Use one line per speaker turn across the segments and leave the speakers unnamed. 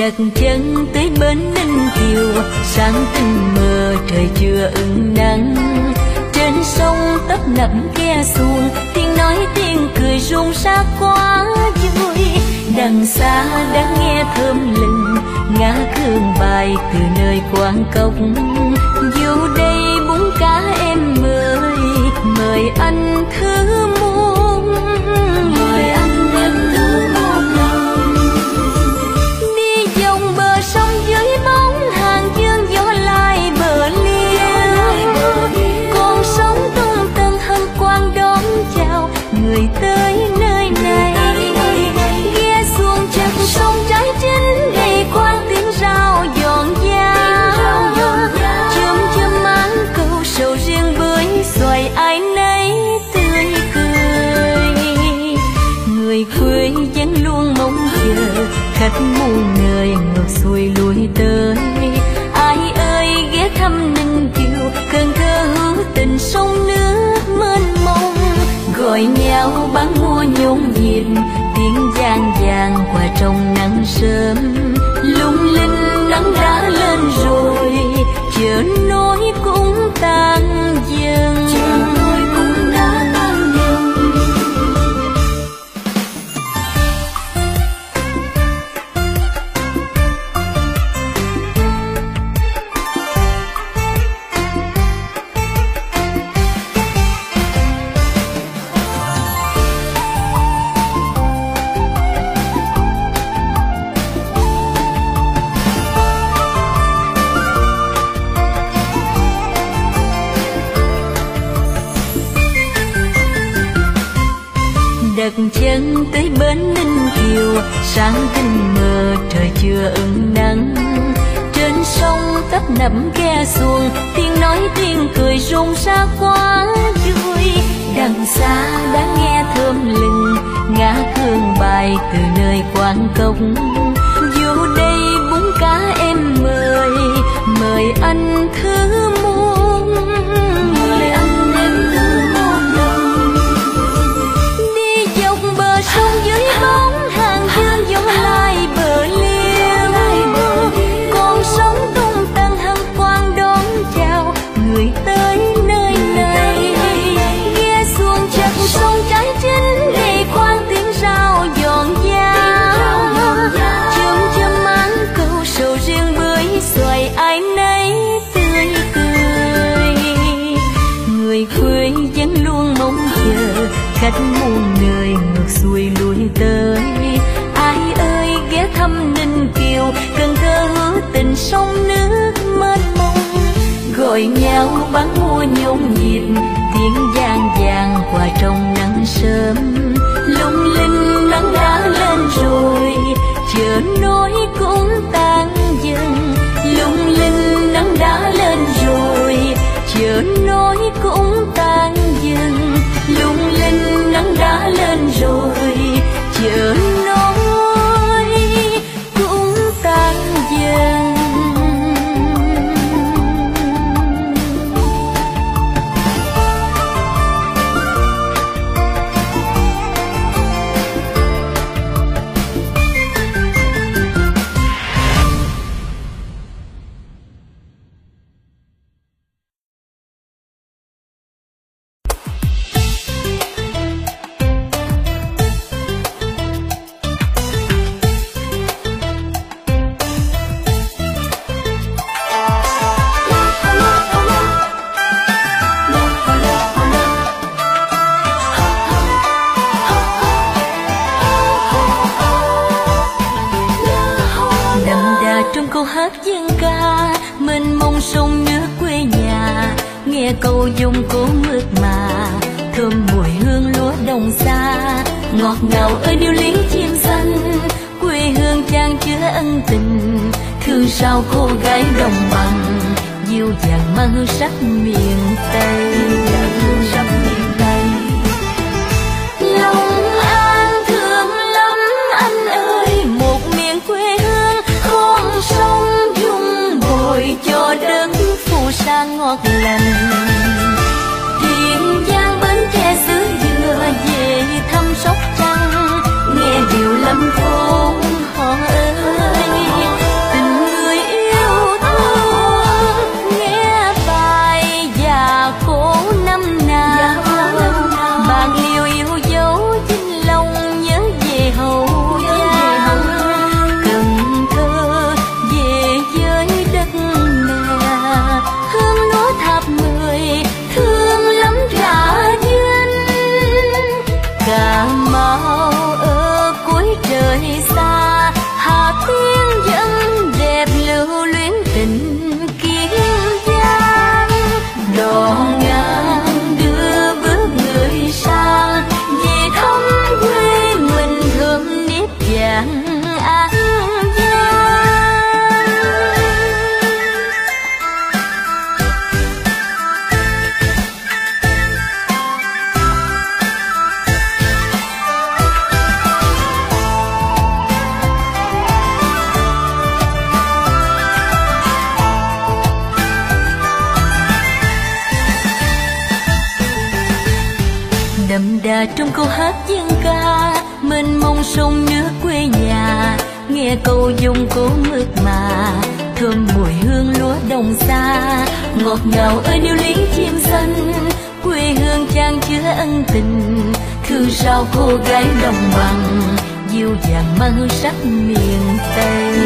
Đặt chân tới bến Ninh Kiều, sáng tinh mờ trời chưa ửng nắng. Trên sông tấp nập ghe xuồng, tiếng nói tiếng cười rung rác quá vui. Đằng xa đã nghe thơm lừng ngã hương bài từ nơi quán cốc. Dù đây bún cá em mời anh thứ muôn, mời anh em thứ muôn lòng. Đi dòng bờ sông dưới bóng hàng dương gió lai bờ liêu, con sóng tung tăng hân quang đón chào người tới nơi này. Ghe xuồng chật sông trái chín đầy quang tiếng rao giòn giang. Chum chum máng câu sầu riêng bưởi xoài ai nấy tươi cười. Người quê vẫn luôn mong chờ khách muôn nơi ngược xuôi lui tới. Ai ơi ghé thăm Ninh Kiều, Cần Thơ hữu tình sông nước mênh mông. Gọi nhau bán mua nhộn nhịp, tiếng vang vang qua trong nắng sớm. Lung linh nắng đã lên rồi, chợ nối cũng tan dần. Đặt chân tới bến Ninh Kiều, sáng tinh mờ trời chưa ửng nắng. Trên sông tấp nập ghe xuồng, tiếng nói tiếng cười rung rác quá vui. Đằng xa đã nghe thơm lừng ngã hương bài từ nơi quán cốc. Dù đây bún cá em mời anh thứ muôn, mời anh em thứ muôn lòng. Sông dưới bóng hàng dương gió lai bờ liêu, con sóng tung tăng hân quang đón chào người tới nơi này. Ghe xuồng chật sông trái chín đầy quang tiếng rao giòn giang. Chum chum máng câu sầu riêng bưởi xoài ai nấy tươi cười. Người quê vẫn luôn mong chờ khách muôn nơi ngược xuôi lui tới. Ai ơi ghé thăm Ninh Kiều, Cần Thơ hữu tình sông nước mênh mông. Gọi nhau bán mua nhộn nhịp, tiếng vang vang qua trong nắng sớm. Lung linh nắng đã lên rồi, chợ nối cũng tan dần. Lung linh nắng đã lên rồi, chợ nối cũng tan dần. Lung linh nắng đã lên rồi, chợ nối cũng tan dần. Nghe câu dung cố mượt mà, thơm mùi hương lúa đồng xa. Ngọt ngào ơi điệu lính chim xanh, quê hương chan chứa ân tình. Thương sao cô gái đồng bằng, dịu dàng mang hương sắc miền Tây. Lòng An thương lắm anh ơi, một miền quê hương con sông dung bồi cho đất phù sa ngọt lành. Kiên Giang Bến Tre xứ Dừa về thăm Sóc Trăng, nghe điệu lâm thôn họ ơi. và trong câu hát dân ca mênh mông sông nước quê nhà, nghe câu dung cố mượt mà thơm mùi hương lúa đồng xa, ngọt ngào ơi điệu lý chim xanh quê hương chan chứa ân tình, thương sao cô gái đồng bằng dịu dàng mang hương sắc miền Tây.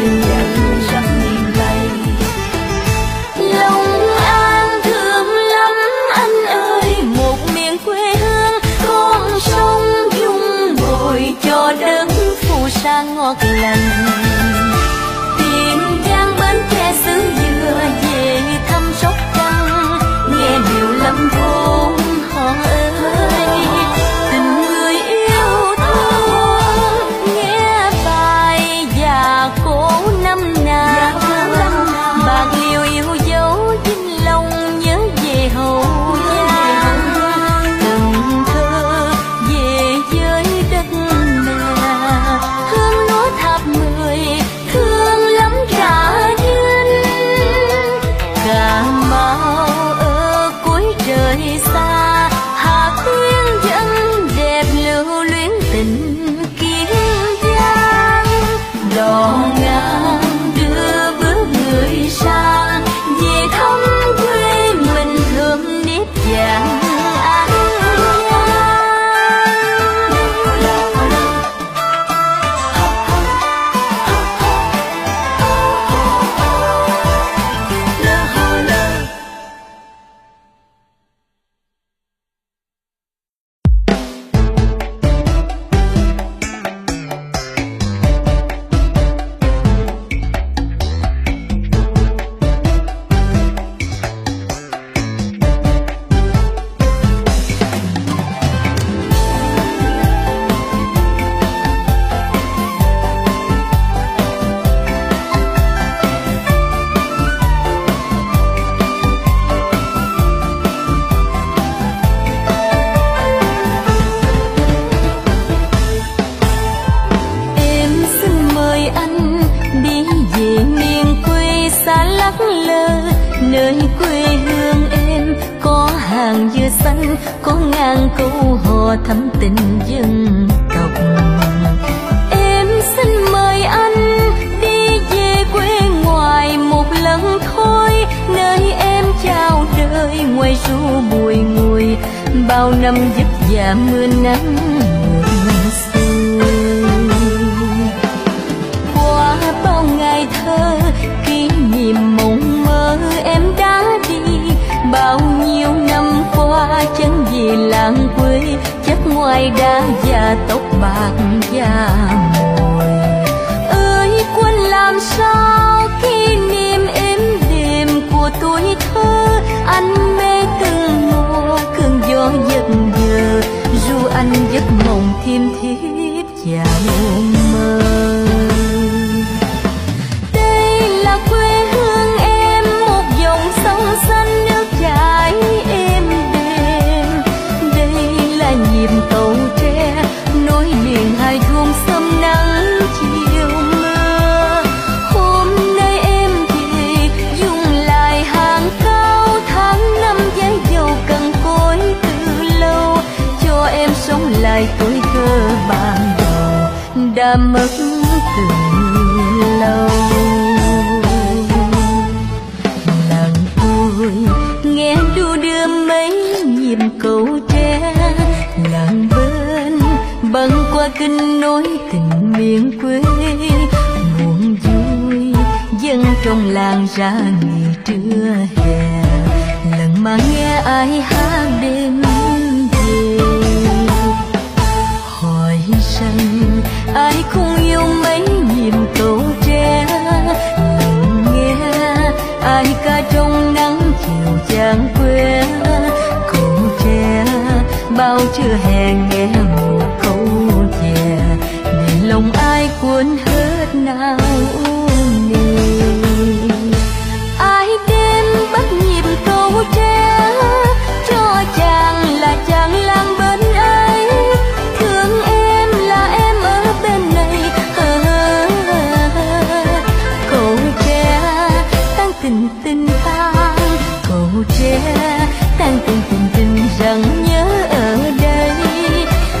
Long An thương lắm anh ơi, một miền quê hương con sông dung bồi cho đất phù sa ngọt lành. Tiền Giang Bến Tre xứ dừa về thăm Sóc Trăng, nghe điệu lâm thôn họ ơi tình người yêu thương, nghe bài già cổ năm nào bạc liêu yêu dấu Vĩnh Long nhớ về Hậu Giang, Cần Thơ về với đất mẹ hương lúa tháp 10 thương lắm cả duyên. Cà Mau ở cuối trời xa, Hà Tiên dân đẹp lưu luyến tình Kiên Giang, đò ngang đưa bước người sang về thăm quê mình thơm nếp vàng An nơi quê hương em có hàng dừa xanh, có ngàn câu hò thắm tình dân tộc. Em xin mời anh đi về quê ngoài một lần thôi, nơi em chào đời ngoài ru bụi ngùi, bao năm vất vả mưa nắng ngược xuôi. Qua bao ngày thơ kỷ niệm mộng mơ em đã đi, bao nhiêu năm qua chẳng về làng quê, chất ngoài đá và tóc bạc da mồi. Ơi quên làm sao kỷ niệm êm đềm của tuổi thơ, anh mê từng mùa cơn gió giật giờ, ru anh giấc mộng thiêm thiếp vào mơ. Đây là quê hương em, một dòng sông xanh nước chảy êm đềm. Đây là nhịp cầu tre nối liền hai thôn sớm nắng chiều mưa. Hôm nay em về dùng lại hàng cao tháng năm giấy dầu cần cối từ lâu, cho em sống lại tuổi thơ ban đầu đã mất từ lâu. Làng tôi nghe đu đưa mấy nhịp cầu tre, làng bên băng qua kinh nối tình miền quê. Buồn vui dân trong làng ra nghỉ trưa hè, lần mà nghe ai hát đêm về. Hỏi rằng ai không yêu mấy nhịp cầu tre, lần nghe ai ca trong nắng chiều chàng quê. Cầu tre bao trưa hè nghe một câu về, để lòng ai cuốn hết nao nề. Ai đêm bắt nhịp cầu tre, cho chàng là chàng làng bên ấy, thương em là em ở bên này. Cầu tre tan tình tình tan, cầu tre tan tình tình tình rằng nhớ ở đây.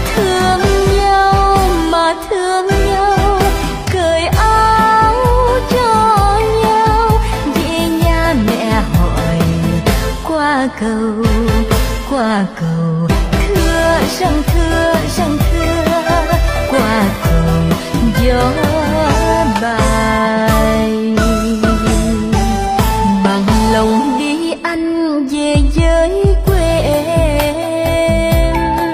cầu, qua cầu thưa rằng thưa rằng thưa, qua cầu gió bay. Bằng lòng đi anh về với quê em,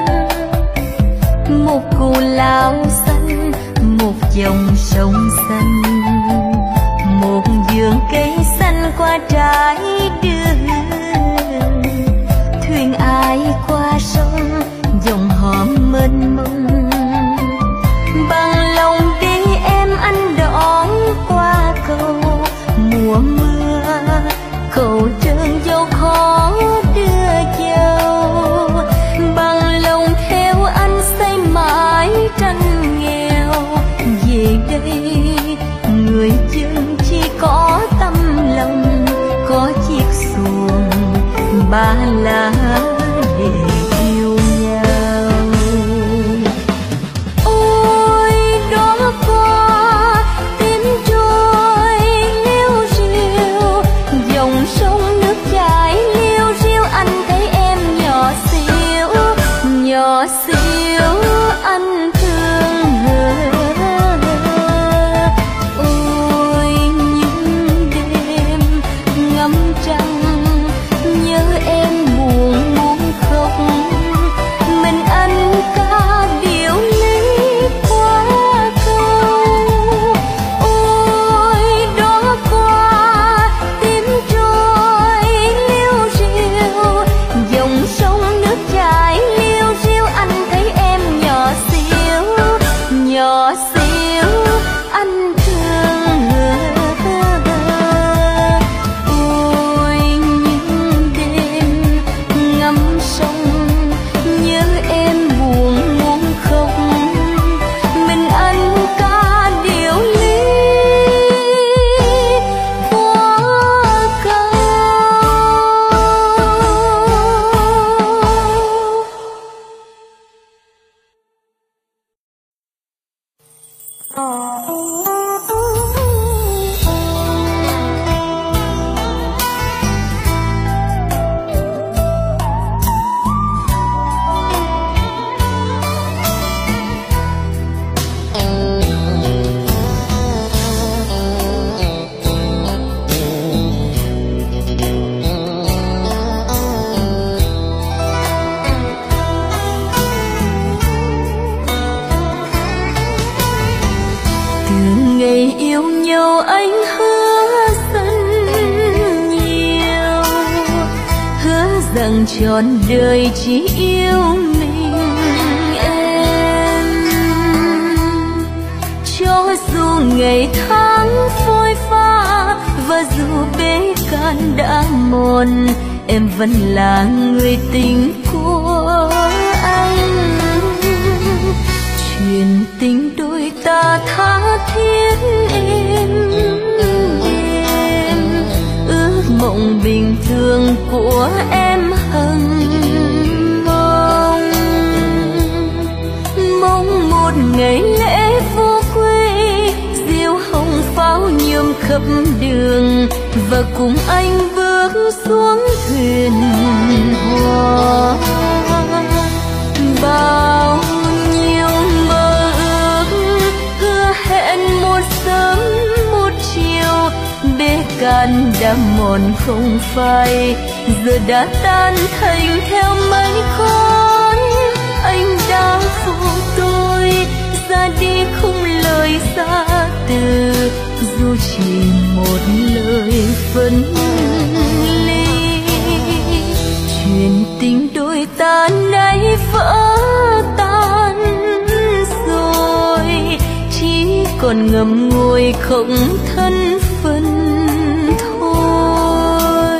một cù lao xanh, một dòng sông xanh, một vườn cây xanh qua trái đường. Thuyền ai qua sông dòng họ mênh mông, bằng lòng đi em anh đón qua cầu. Mùa mưa cầu trơn dâu khó đưa dâu, bằng lòng theo anh xây mãi tranh nghèo. Về đây người dân chỉ có tâm lòng, có chiếc xuồng ba lá để yêu nhau. Ôi đó qua tiếng trôi liêu riêu, dòng sông nước chảy liêu riêu, anh thấy em nhỏ xíu anh thương người. Ôi những đêm ngắm trăng nhớ em buồn muốn khóc, mình anh ca điệu lý qua câu. Ôi đó qua tiếng trôi liêu riêu, dòng sông nước chảy liêu riêu, anh thấy em nhỏ xíu anh thương người. Ôi những đêm ngắm sông nhớ em buồn muốn khóc, mình anh ca điệu lý qua câu. Ngày yêu nhau anh hứa rất nhiều, hứa rằng trọn đời chỉ yêu mình em. Cho dù ngày tháng phôi pha và dù bể can đã mòn, em vẫn là người tình của anh. Chuyện tình đôi ta tha thiết êm đêm, ước mộng bình thường của em hằng mong. Mong một ngày lễ vô quê, diêu hồng pháo nhuộm khắp đường, và cùng anh bước xuống thuyền hoa. Bao nhiêu mơ ước hứa hẹn một sớm một chiều, bể can đã mòn không phai, giờ đã tan thành theo mây khói. Anh đã phụ tôi ra đi không lời xa từ, dù chỉ một lời phân ly. Chuyện tình đôi ta nay vỡ tan rồi, chỉ còn ngậm ngùi không thân phận thôi.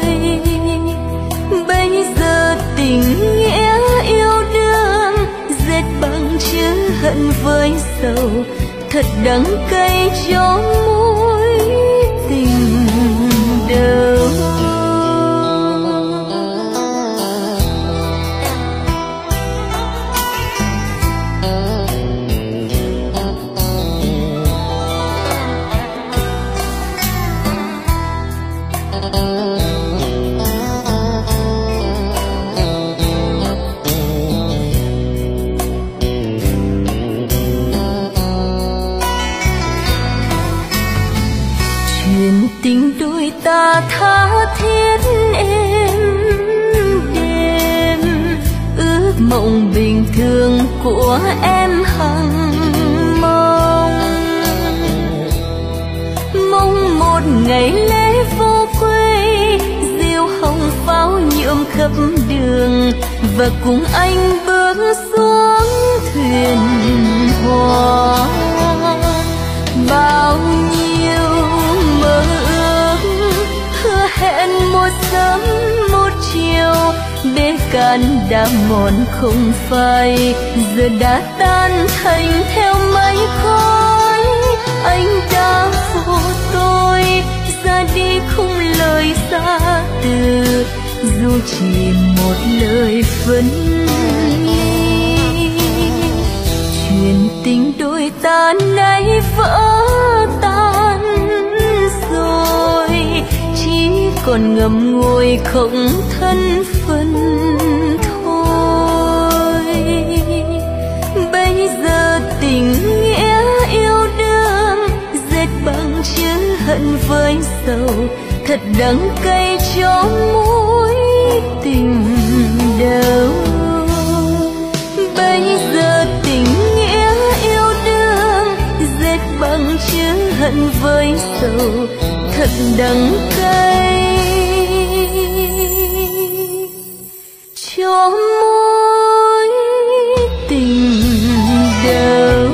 Bây giờ tình nghĩa yêu đương dệt bằng chữ hận với sầu, thật đắng cay cho mối tình đầu. ta tha thiết êm đêm, ước mộng bình thường của em hằng mong. Mong một ngày lễ vô quê, diều hồng pháo nhuộm khắp đường, và cùng anh bước xuống thuyền hoa. Bao nhiêu mơ ước hứa hẹn một sớm một chiều, bể cạn đã mòn không phai, giờ đã tan thành theo mây khói. Anh đã phụ tôi ra đi không lời xa từ, dù chỉ một lời phân ly. Chuyện tình đôi ta nay vỡ tan rồi, chỉ còn ngậm ngùi không thân phận thôi. Bây giờ tình nghĩa yêu đương dệt bằng chữ hận với sầu, thật đắng cay cho mối tình đầu. Bây giờ tình nghĩa yêu đương dệt bằng chữ hận với sầu, thật đắng cay cho mối tình đầu.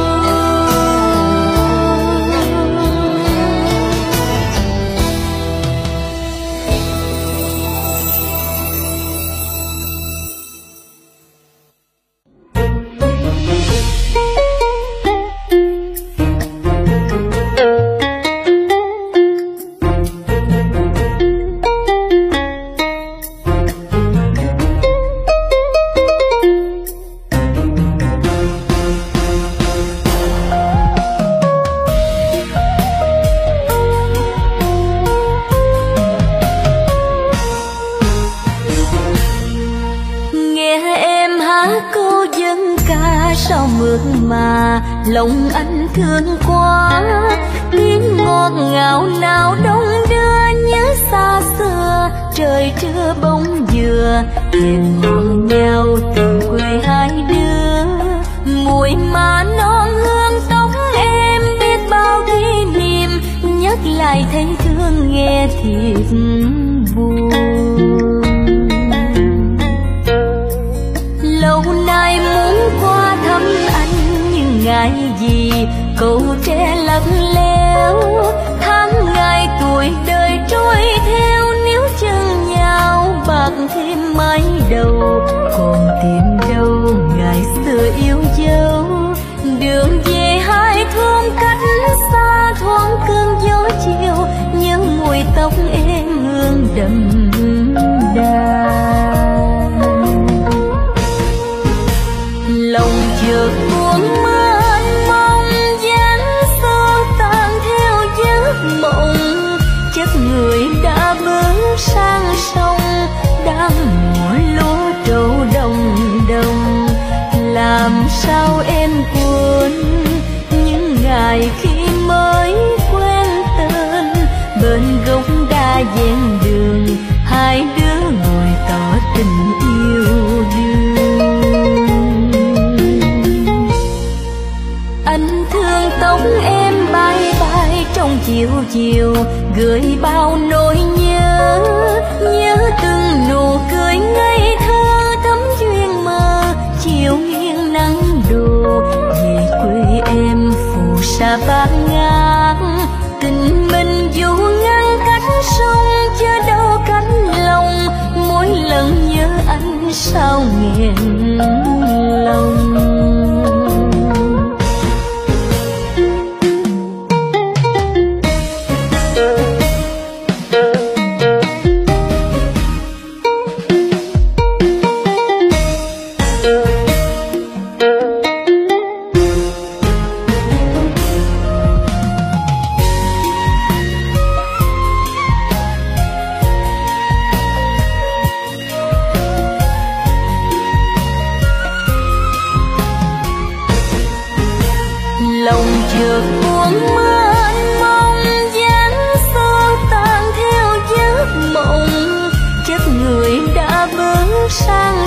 Mà lòng anh thương quá, tiếng ngọt ngào nào đông đưa nhớ xa xưa. Trời trưa bóng dừa thềm ngọt nhau từ quê hai đứa, mùi má non hương tóc em biết bao kỷ niệm, nhắc lại thấy thương nghe thiệt buồn. Lâu nay muốn qua thăm anh nhưng ngại gì câu tre lặng lẽo, tháng ngày tuổi đời trôi theo, nếu chân nhau bạc thêm mái đầu, còn tìm đâu ngày xưa yêu dấu. Đường về hai thôn cách xa, thoáng cơn gió chiều nhớ mùi tóc em hương đậm đà. Lòng chợt buồn mênh mông, dáng xưa tan theo giấc mộng, chắc người đã bước sang sông, đang mùa lúa trổ đồng đồng. Làm sao em quên những ngày khi mới quen tên, bên gốc đa ven đường hai đứa ngồi tỏ tình yêu đương. Anh thương tóc em bay bay trong chiều chiều, gửi bao nỗi nhớ, nhớ từng nụ cười ngây thơ thắm duyên mơ. Chiều nghiêng nắng đổ về quê em phù sa bát ngát, tình mình dù ngăn cách sông chớ đâu cách lòng. Mỗi lần nhớ anh sao nghẹn lòng.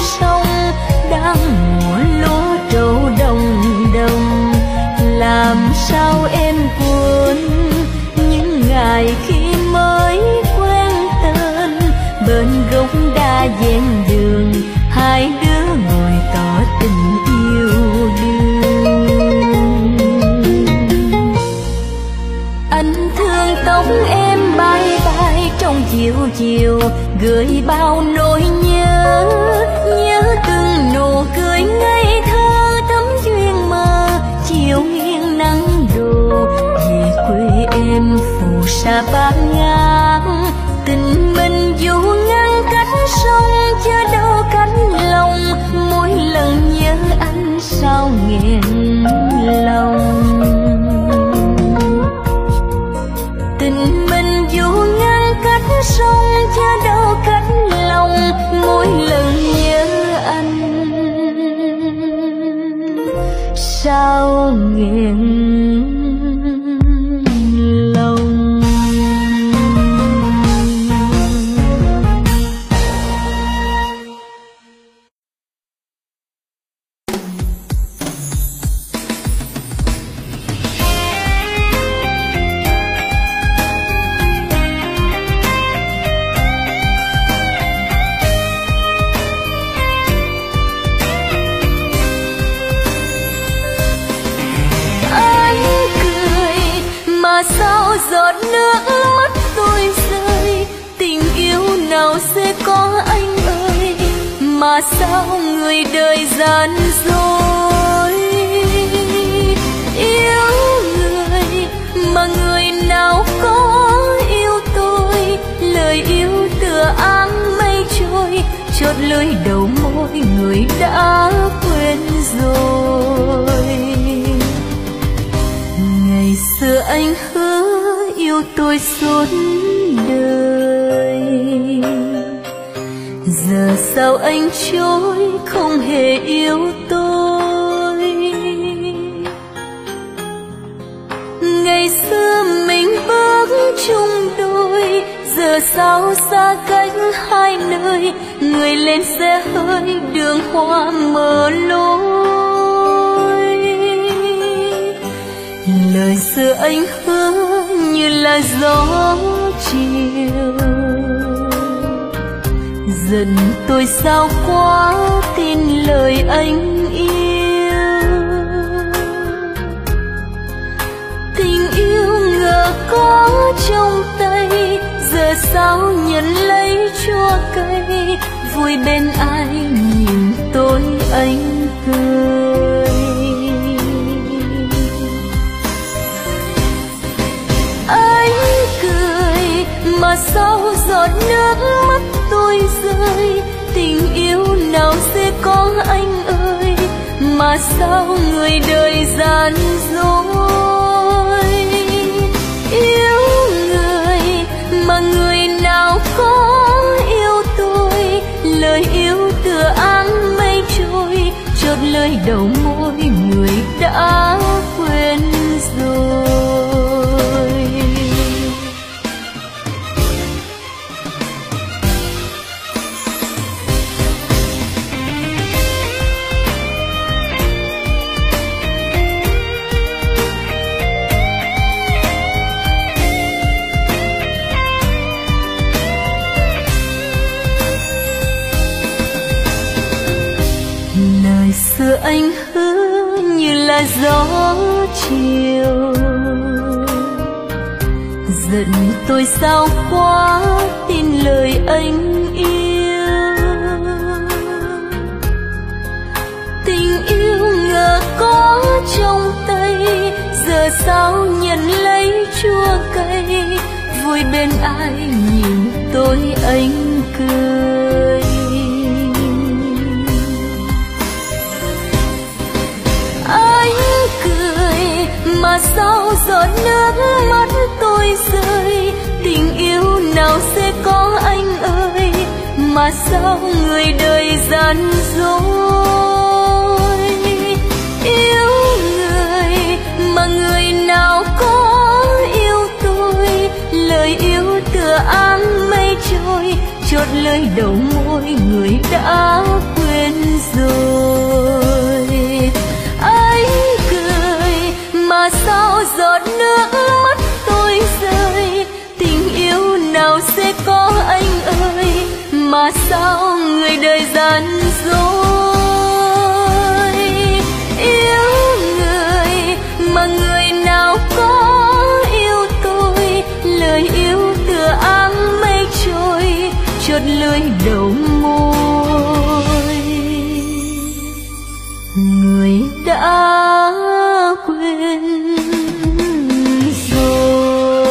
sông đang mùa lúa trổ đồng đồng. Làm sao em quên những ngày khi mới quen tên, bên gốc đa ven đường hai đứa ngồi tỏ tình yêu đương. Anh thương tóc em bay bay trong chiều chiều, gửi bao nỗi nhớ, nhớ từng nụ cười ngây thơ thắm duyên mơ. Chiều nghiêng nắng đổ về quê em phù sa bát ngát, tình mình dù ngăn cách sông chưa đâu cánh lòng. Mỗi lần nhớ anh sao nghẹn lòng, tình mình dù ngăn cách sông chưa đâu cánh lòng. Mỗi lần nhớ anh sao nghẹn lòng. Sao giọt nước mắt tôi rơi, tình yêu nào sẽ có anh ơi, mà sao người đời gian dối. Yêu người mà người nào có yêu tôi, lời yêu tựa áng mây trôi, chót lưỡi đầu môi người đã quên rồi. Ngày xưa anh hứa yêu tôi suốt đời, giờ sao anh trôi không hề yêu tôi. Ngày xưa mình bước chung đôi, giờ sao xa cách hai nơi, người lên xe hơi đường hoa mở lối. Lời xưa anh hứa như là gió chiều, giận tôi sao quá tin lời anh yêu. Tình yêu ngờ có trong tay, giờ sao nhận lấy chua cay, vui bên ai nhìn tôi anh cười. Anh cười mà sao giọt nước mắt tôi rơi, tình yêu nào sẽ có anh ơi, mà sao người đời gian dối. Yêu người mà người nào có yêu tôi, lời yêu tựa áng mây trôi, chót lời đầu môi người đã quên rồi. Lời xưa anh hứa như là gió chiều, giận tôi sao quá tin lời anh yêu. Tình yêu ngờ có trong tay, giờ sao nhận lấy chua cay, vui bên ai nhìn tôi anh cười. Anh cười mà sao giọt nước mắt tôi rơi, tình yêu nào sẽ có anh ơi, mà sao người đời gian dối. Yêu người mà người nào có yêu tôi, lời yêu tựa áng mây trôi, chót lưỡi đầu môi người đã quên rồi. Anh cười mà sao giọt nước mắt tôi rơi, tình yêu nào sẽ có anh ơi, mà sao người đời gian dối. Yêu người mà người nào có yêu tôi, lời yêu tựa áng mây trôi, chót lưỡi đầu môi người đã quên rồi.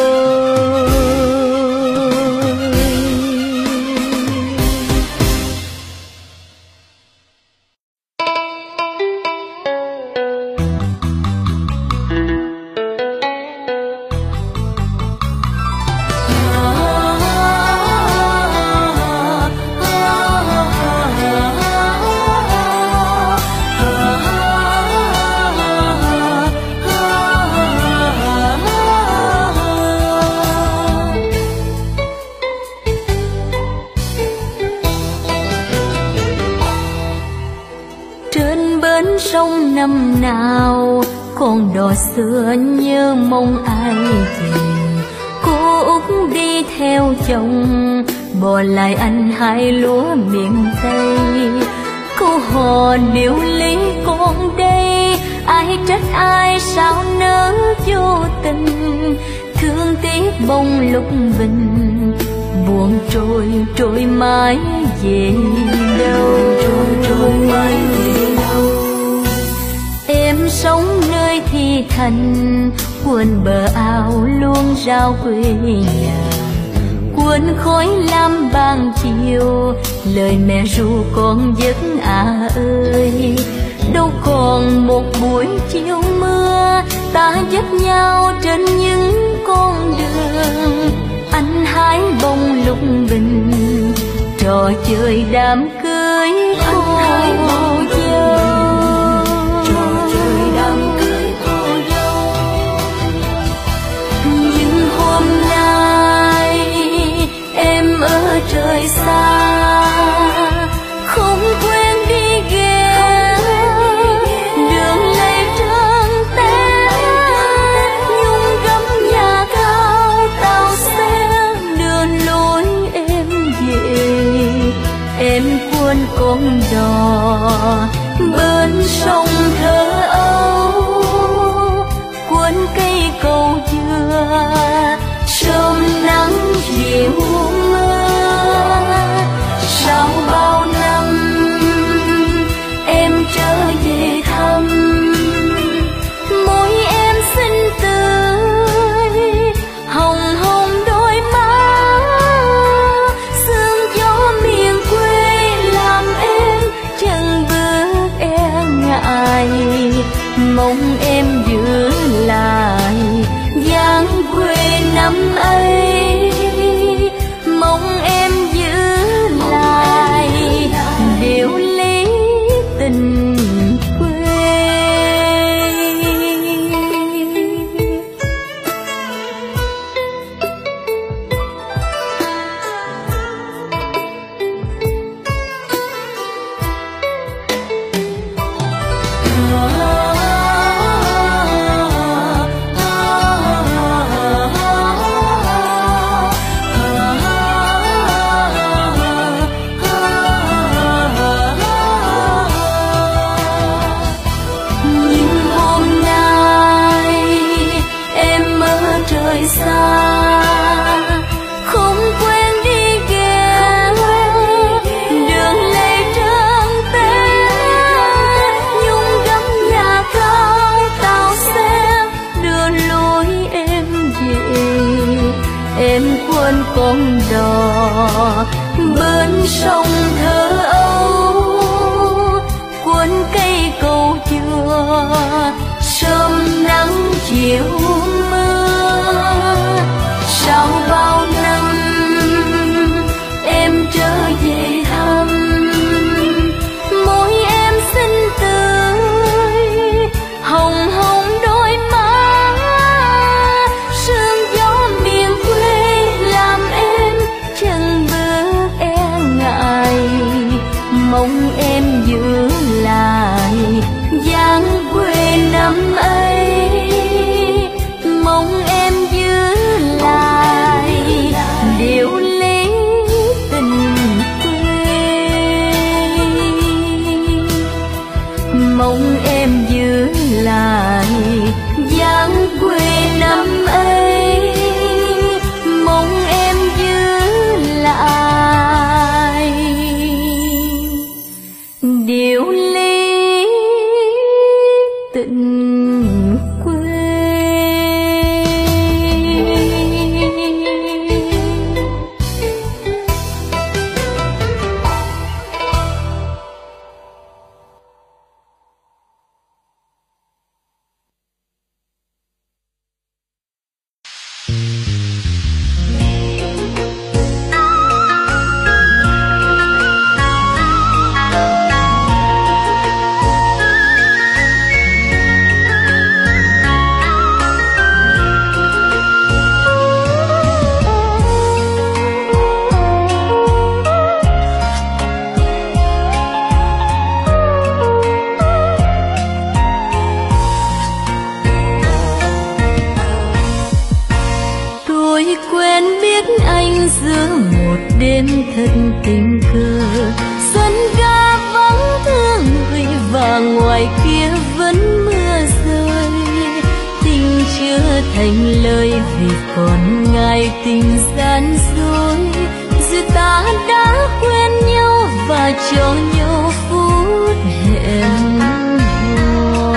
Sông năm nào con đò xưa nhớ mong ai về, cô Út đi theo chồng bỏ lại anh hai lúa miền Tây. Câu hò điệu lý con đây, ai trách ai sao nỡ vô tình, thương tiếc bông lục bình buồn trôi trôi mãi về đâu, trôi mãi về đâu. Em sống nơi thị thành, quên bờ ao luôn rao quê nhà, quên khói lam ban chiều, lời mẹ ru con giấc ơi. Đâu còn một buổi chiều mưa, ta dắt nhau trên những con đường, anh hái bông lục bình, trò chơi đám cưới cô dâu. Hôm nay em ở trời xa, không quên đi ghé đường lầy trơn té, nhung gấm nhà cao tàu xe đưa lối em về. Em quên con đò bên sông thơ âu, quên cây cầu dừa sớm nắng chiều mưa. Sau bao năm em trở về thăm, môi em xinh tươi, hồng hồng đôi má, sương gió miền quê làm em chân bước e ngại, mong em giữ lại dáng quê năm ấy, mong em giữ lại điều lý tình quê. Con đò bên sông thơ âu, quên cây cầu dừa sớm nắng chiều mưa. Sau bao năm em trở về thăm, môi em xinh tươi, hồng hồng đôi má, sương gió miền quê làm em chân giữa một đêm thật tình cờ. Sân ga vắng thương người và ngoài kia vẫn mưa rơi. Tình chưa thành lời vì còn ngại tình gian dối. Dù ta đã quen nhau và cho nhau phút hẹn hò.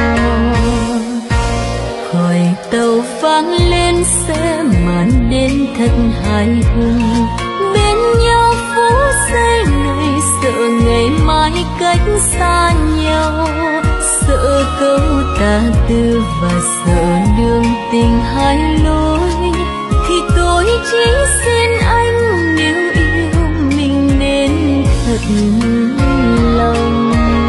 Còi tàu vang lên sẽ màn đêm thật hài hùng. Bên nhau phút giây này sợ ngày mai cách xa nhau. Sợ câu tà tư và sợ đường tình hai lối. Thì tôi chỉ xin anh nếu yêu mình nên thật lòng.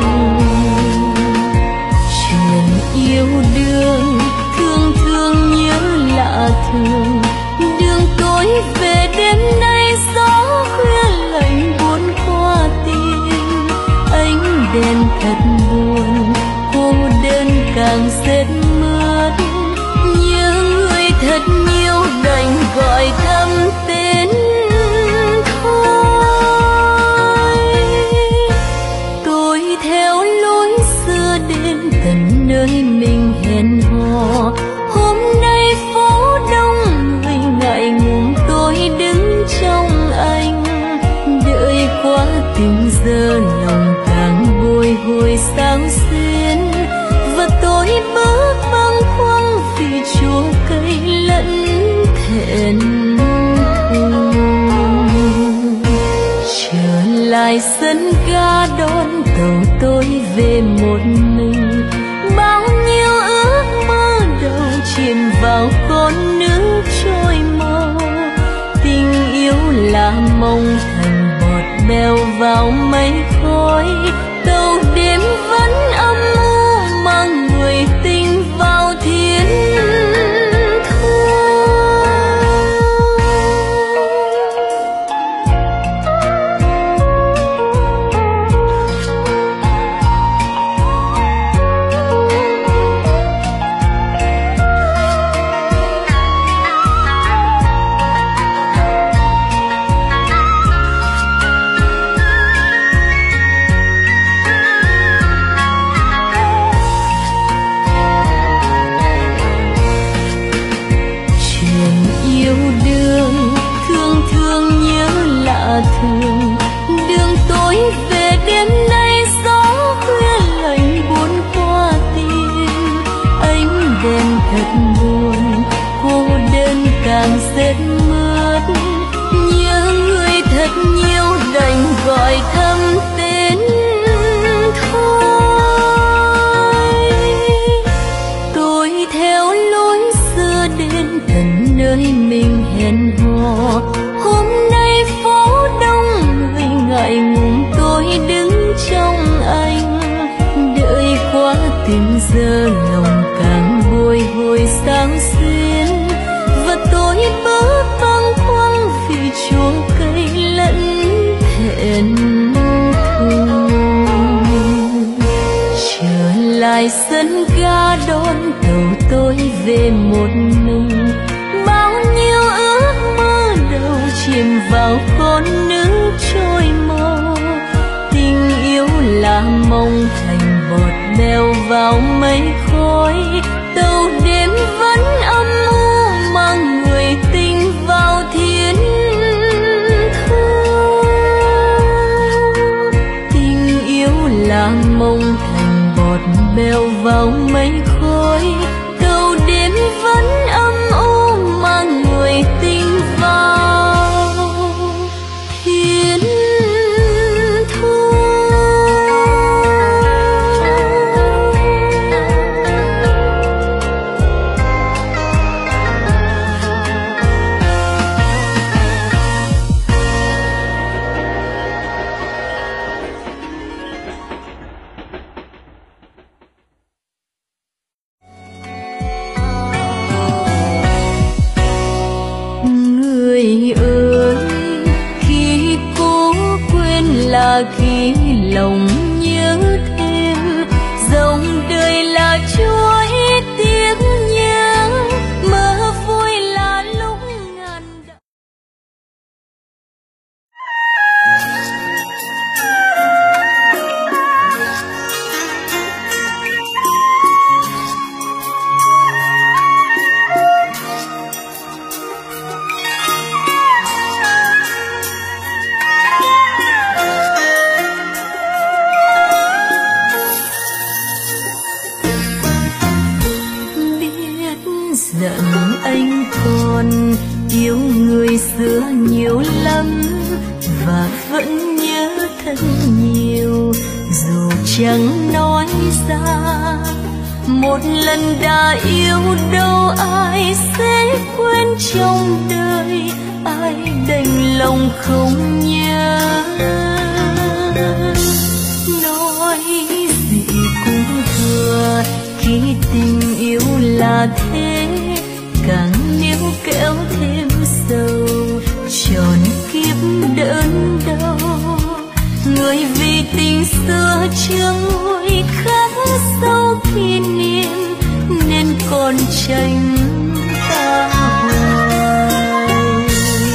Chuyện yêu đương thương thương nhớ lạ thường. Đường tối về đêm nay gió khuya lạnh buồn qua tim. Ánh đèn thật buồn, cô đơn càng rét mướt. Nhớ người thật nhiều đành gọi thầm tên thôi. Tôi theo lối xưa đến tận nơi mình hẹn hò. Hôm nay phố đông người ngại ngùng tôi đứng trong anh. Đợi qua từng giờ lòng càng bồi hồi sao xuyên. Và tôi bước bâng khuâng vì chua cây lẫn thẹn thùng. Trở lại sân ga đón tàu tôi về một mình. Bao nhiêu ước mơ đầu chìm vào con nước trôi màu. Tình yêu là mong thành bọt bèo vào mây khói. Tàu đêm vẫn âm u mang người tình vào thiên thu. Thường đường tối về đêm nay gió khuya lạnh buồn qua tim. Ánh đèn thật buồn, cô đơn càng rét mướt. Nhớ người thật nhiều đành gọi thầm tên thôi. Tôi theo lối xưa đến tận nơi mình hẹn hò. Hôm nay phố đông người ngại ngùng tôi đứng trong anh. Đợi qua từng giờ lòng càng bồi hồi sáng xuyên. Và tôi bước bâng khuâng vì chua cây lẫn thẹn thùng. Trở lại sân ga đón tàu tôi về một mình. Bao nhiêu ước mơ đầu chìm vào con nước trôi màu. Tình yêu là mong thành bọt bèo vào mây khói. Tàu đêm vẫn âm u mang người tình vào thiên thu. Tình yêu là mong thành bọt bèo vào mây khói. Tàu đêm vẫn âm u mang người tình vào thiên thu. Người ơi, khi cố quên là khi lòng nhớ thêm. Dòng đời là chuỗi tiếng Giận anh còn yêu người xưa nhiều lắm và vẫn nhớ thật nhiều, dù chẳng nói ra. Một lần đã yêu đâu ai sẽ quên trong đời, ai đành lòng không nhớ. Nói gì cũng thừa khi tình yêu là thế, càng níu kéo thêm sầu tròn kiếp đớn đau. Người vì tình xưa chưa nguôi khắc sâu kỷ niệm nên còn tranh ta hoài.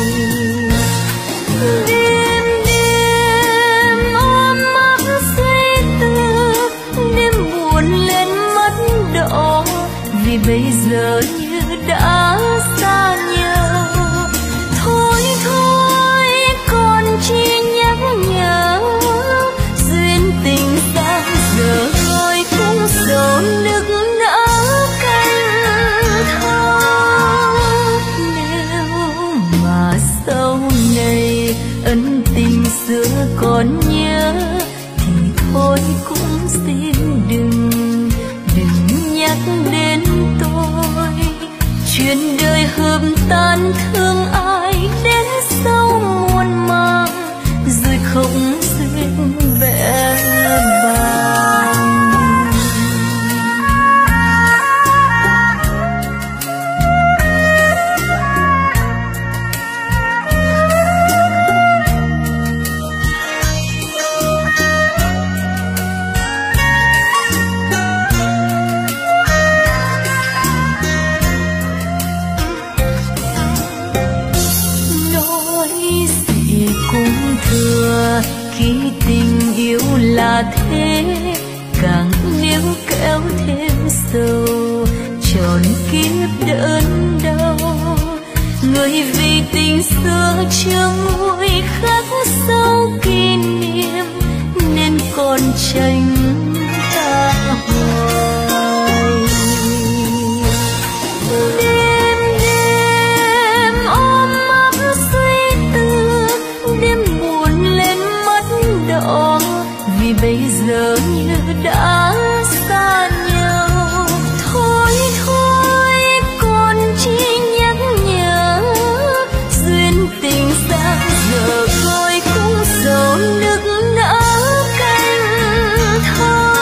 Đêm đêm ôm ấp suy tư, đêm buồn lên mắt đỏ vì bây giờ đã xa nhau. Thôi thôi còn chỉ nhắc nhở, duyên tình xa giờ rồi cũng dẫu nức nở canh thơ. Nếu mà sau này ân tình xưa còn nhớ thì thôi cũng xin đừng nhắc đến tôi. Chuyện đời hợp tan thương ai đến sau muôn màng, rồi không duyên vẽ vàng. Thừa khi tình yêu là thế, càng níu kéo thêm sầu tròn kiếp đớn đau. Người vì tình xưa chưa nguôi khắc sâu kỷ niệm nên còn tranh ta hoài. Đêm đêm ôm ấp suy tư, đêm buồn lên mắt đỏ vì bây giờ như đã xa nhau. Thôi thôi còn chỉ nhắc nhở, duyên tình xa giờ rồi cũng dẫu nức nở canh thơ.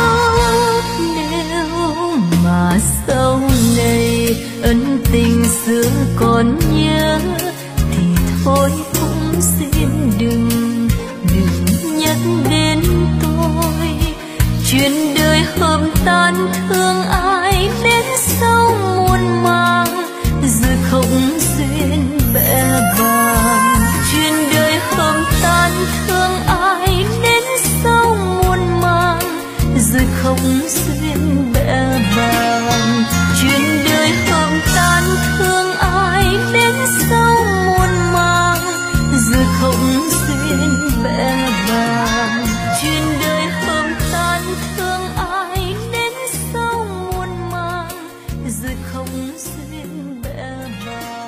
Nếu mà sau này ân tình xưa còn nhớ thì thôi cũng xin đừng nhắc đến tôi. Chuyện đời hợp tan thương ai đến sau muôn màng, rồi không duyên bẽ bàng. Chuyện đời hợp tan thương ai đến sau muôn màng, rồi không duyên bẽ bàng. Chuyện đời hợp tan thương ai đến sau muôn màng, rồi không duyên bẽ bàng. Chuyện đời hợp tan thương ai đến sau muôn màng, rồi không duyên bẽ bàng.